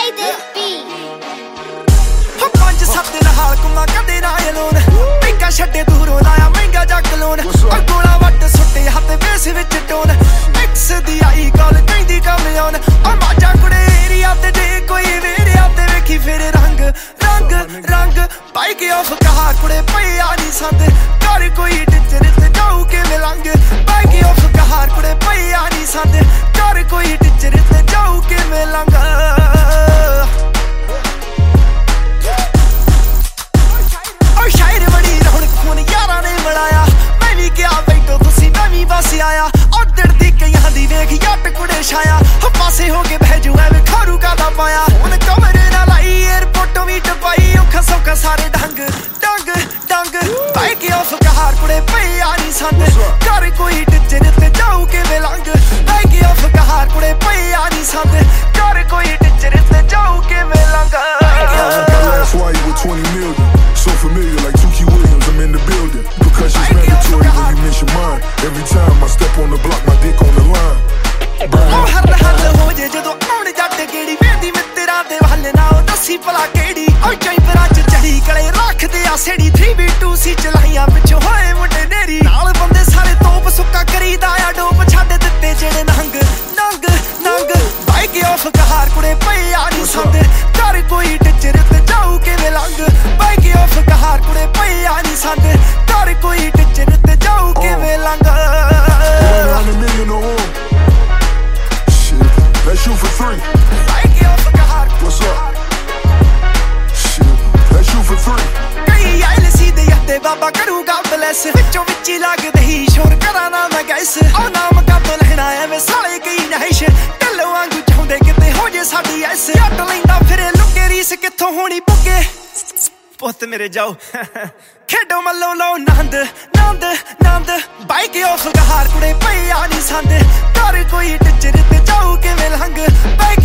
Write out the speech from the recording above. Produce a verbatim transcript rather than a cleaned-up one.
play this beat. ਪੰਜ ਸੱਤ ਨਾਲ ਕੁਮਾ ਕਦੇ ਨਾ ਲੋਨ ਪਿੱਕਾ ਛੱਡੇ ਦੂਰੋਂ ਲਾਇਆ ਮਹਿੰਗਾ ਜੱਗ ਲੋਨ ਔਰ ਗੋਲਾ ਵੱਟ ਸੁੱਟੇ ਹੱਥ ਬੇਸ ਵਿੱਚ ਟੋਨ ਮਿਕਸ ਦੀ ਆਈ ਕਾਲ ਕਹਿੰਦੀ ਕੰਮ ਆਉਣ ਔਰ ਮਾਜਾ ਕੁੜੇ ਏਰੀਆ ਤੇ ਜੇ ਕੋਈ ਵੇਰਿਆ ਤੇ ਵੇਖੀ ਫਿਰ ਰੰਗ ਰੰਗ ਰੰਗ ਪਾਈ ਕੇ ਆਫ ਕਹਾ ਕੁੜੇ ਪਿਆ ਨਹੀਂ ਸੰਦ ਕਰ ਕੋਈ ਟਿੱਚਰ ਤੇ ਜਾਊ ਕੇ ਮਿਲੰਗ ਪਾਈ ਕੇ ਆਫ ਕਹਾ ਕੁੜੇ ਪਿਆ ਨਹੀਂ ਸੰਦ ਕਰ ਕੋਈ ਟਿੱਚਰ ਤੇ ਜਾਊ ਕੇ ਮਿਲੰਗ ਆਇਆ ਉਧਰ ਦੀ ਕਈਆਂ ਦੀ ਵੇਖ ਜੱਟ ਕੁੜੇ ਛਾਇਆ ਪਾਸੇ ਹੋ ਕੇ ਬਹਿ ਜੂ ਐਵੇਂ ਖਾਰੂ ਕਾਦਾ ਪਾਇਆ ਹੁਣ ਕਮਰੇ ਨਾਲ ਆਈ ਏਅਰਪੋਰਟੋਂ ਵੀ ਟਪਾਈ ਔਖਾ ਸੌਖਾ ਸਾਰੇ ਡੰਗ ਡੰਗ ਡੰਗ ਪਾਈ ਕੇ ਆਫ ਕਹਾਰ ਕੁੜੇ ਪਿਆ ਨਹੀਂ ਸੰਦ ਕਰ ਕੋਈ ਟਿੱਚਰ ਤੇ ਜਾਊ ਕਿਵੇਂ ਲੰਘ ਪਾਈ ਕੇ ਆਫ ਕਹਾਰ ਕੁੜੇ ਪਿਆ ਨਹੀਂ ਸੰਦ ਕਰ ਕੋਈ ਟਿੱਚਰ ਤੇ ਜਾਊ ਕਿਵੇਂ ਲੰਘ That's why you were twenty million. So familiar like Tukey Williams, I'm in the building. Percussion's mandatory when you mention mine. Every time I step on the block, my dick on the line. ਉਹ ਹਰ ਹੱਲ ਹੋ ਜੇ ਜਦੋਂ ਆਉਣ ਜੱਟ ਗੇੜੀ ਵੇਂਦੀ ਮਿੱਤਰਾਂ ਦੇ ਵੱਲ ਨਾ ਉਹ ਦੱਸੀ ਭਲਾ ਕਿਹੜੀ ਉਹ ਚੈਂਪਰਾਂ ਚ ਚੜੀ ਕਲੇ ਰੱਖਦੇ ਆ ਸੇੜੀ three B two C ਚਲਾਈਆਂ ਪਿੱਛੋਂ ਹੋਏ ਮੁੰਡੇ ਨੇਰੀ ਨਾਲ ਬੰਦੇ ਸਾਰੇ ਤੋਪ ਸੁੱਕਾ ਕਰੀਦਾ ਆ ਡੋਪ ਛੱਡ ਦਿੱਤੇ ਜਿਹੜੇ ਨੰਗ ਨੰਗ ਨੰਗ ਬਾਈ ਕੇ ਆਫ ਕਹਾਰ ਕੁੜੇ ਪਿਆ ਨਹੀਂ ਸੰਦ ਕਰ ਕੋਈ ਟਿੱਚਰ ਤੇ ਜਾਊ ਕਿਵੇਂ ਲੰਘ ਬਾਈ ਕੇ ਆਫ ਕਹਾਰ ਕੁੜੇ ਪਿਆ ਨਹੀਂ ਸੰਦ ਕਰ ਕੋਈ ਟਿੱਚਰ ਤੇ ਜਾਊ ਕਿਵੇਂ ਲੰਘ Let's shoot for three. What's up? Shit, let's shoot for three. ਕਈ ਆਇਲ ਸੀਦੇ ਅੱਤੇ ਬਾਬਾ ਕਰੂਗਾ ਬਲੈਸ ਵਿੱਚੋਂ ਵਿੱਚ ਹੀ ਲੱਗਦੇ ਹੀ ਸ਼ੋਰ ਕਰਾਂ ਨਾ ਮੈਂ ਗੈਸ ਉਹ ਨਾਮ ਕੱਪ ਲੈਣਾ ਐਵੇਂ ਸਾਲੇ ਕਈ ਨਹਿਸ਼ ਢੱਲੋ ਵਾਂਗੂ ਚਾਹੁੰਦੇ ਕਿਤੇ ਹੋ ਜੇ ਸਾਡੀ ਐਸ ਜੱਟ ਲੈਂਦਾ ਫਿਰੇ ਲੁੱਕੇ ਰੀਸ ਕਿੱਥੋਂ ਹੋਣੀ ਪੁੱਗੇ ਪੁੱਤ ਮੇਰੇ ਜਾਓ ਖੇਡੋ ਮੱਲੋ ਲਓ ਨੰਦ ਨੰਦ ਨੰਦ ਬਾਈਕ ਆਫ ਕਹਾਰ ਕੁੜੇ ਪਿਆ ਨਹੀਂ ਸੰਦ ਕਰ ਕੋਈ ਟਿੱਚਰ ਤੇ ਜਾਊ ਕਿਵੇਂ ਲੰਘ ਬਾਈਕ